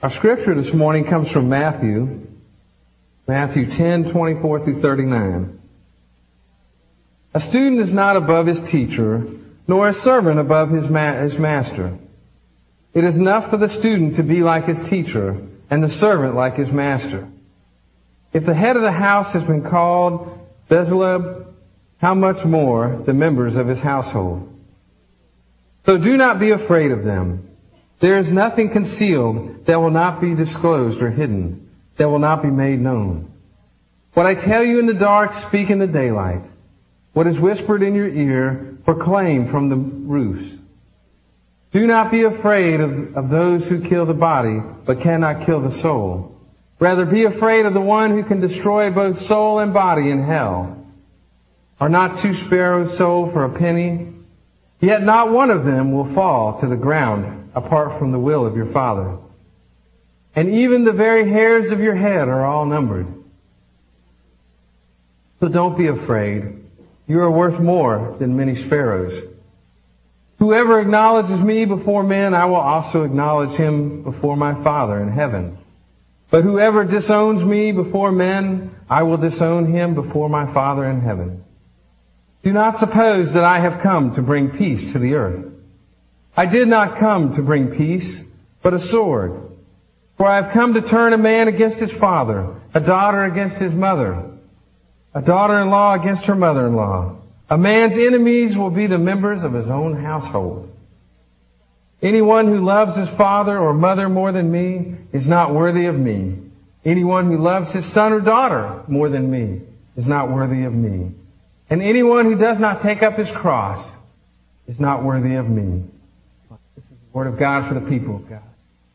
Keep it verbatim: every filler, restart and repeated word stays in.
Our scripture this morning comes from Matthew, Matthew ten, twenty-four through thirty-nine. A student is not above his teacher, nor a servant above his, ma- his master. It is enough for the student to be like his teacher, and the servant like his master. If the head of the house has been called Beelzebub, how much more the members of his household? So do not be afraid of them. There is nothing concealed that will not be disclosed or hidden, that will not be made known. What I tell you in the dark, speak in the daylight. What is whispered in your ear, proclaim from the roofs. Do not be afraid of, of those who kill the body, but cannot kill the soul. Rather, be afraid of the one who can destroy both soul and body in hell. Are not two sparrows sold for a penny? Yet not one of them will fall to the ground apart from the will of your Father. And even the very hairs of your head are all numbered. So don't be afraid. You are worth more than many sparrows. Whoever acknowledges me before men, I will also acknowledge him before my Father in heaven. But whoever disowns me before men, I will disown him before my Father in heaven. Do not suppose that I have come to bring peace to the earth. I did not come to bring peace, but a sword. For I have come to turn a man against his father, a daughter against his mother, a daughter-in-law against her mother-in-law. A man's enemies will be the members of his own household. Anyone who loves his father or mother more than me is not worthy of me. Anyone who loves his son or daughter more than me is not worthy of me. And anyone who does not take up his cross is not worthy of me. This is the word of God for the people of God.